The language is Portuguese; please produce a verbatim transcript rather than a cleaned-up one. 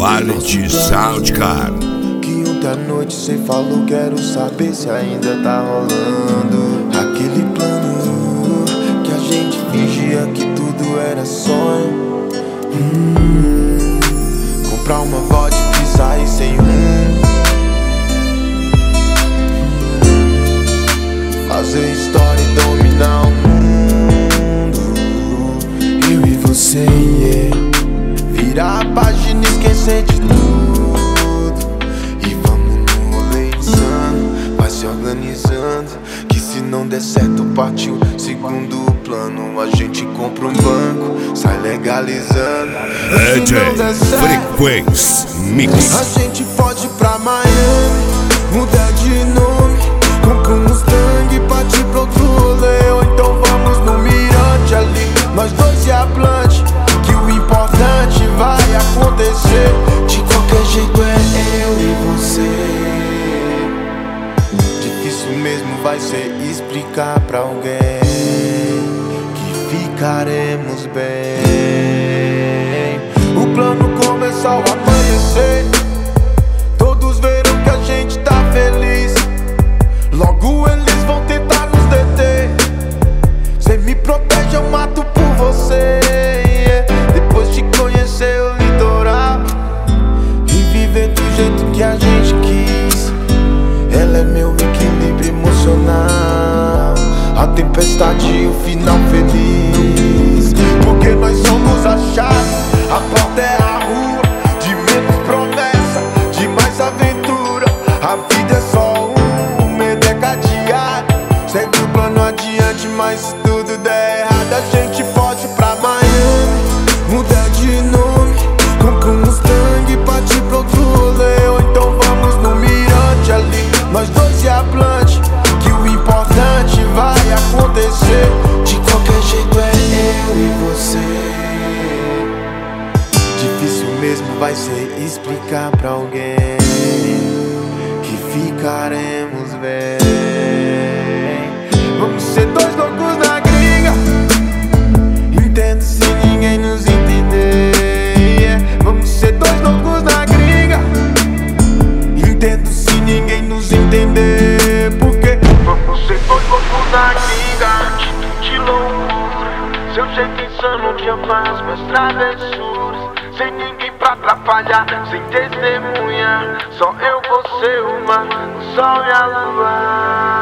Quality Sound, cara. Que ontem à noite cê falou, quero saber se ainda tá rolando aquele plano que a gente fingia que tudo era sonho. hum, Comprar uma vodka e sair sem rumo, fazer história e dominar o mundo. Eu e você, yeah. Virar a página e esquecer de tudo. E vamos no rolê insano, vai se organizando, que se não der certo partiu segundo plano. A gente compra um banco, sai legalizando. D J Frequência Mix. A gente pode ir pra Miami, mudar de nome, compra um Mustang e partir pro outro rolê. Ou então vamos no mirante ali, nós dois e a Blunt, que o importante vai acontecer. De qualquer jeito é eu e você. Difícil mesmo vai ser explicar pra alguém que ficaremos bem. O plano começou a amanhecer, todos viram que a gente tá feliz. Logo eles vão tentar nos deter. Cê me protege, eu mato por você, yeah. Depois de conhecer o litoral e viver do jeito que a gente quis, ela é meu equilíbrio emocional, a tempestade e o final feliz. Porque nós somos a chave, a porta é a rua, de menos promessa, de mais aventura. A vida é só um, o medo é cadeado. Segue o plano adiante, mas se tudo der errado, a gente pode ir pra Miami, mudar de nome, compra um Mustang e partir pro outro rolê. Ou então vamos no mirante ali, nós dois e a Blunt, que o importante vai acontecer. De qualquer jeito é eu e você. Difícil mesmo vai ser explicar pra alguém que ficaremos bem. Vamos ser dois loucos na gringa, entendo se ninguém nos entender, yeah. Vamos ser dois loucos na gringa, entendo se ninguém nos entender. Porque vamos ser dois loucos na gringa, atitude de loucura, seu jeito insano que eu faço minhas travessuras, sem ninguém pra atrapalhar, sem testemunha, só eu, você, o mar, o sol e a lua.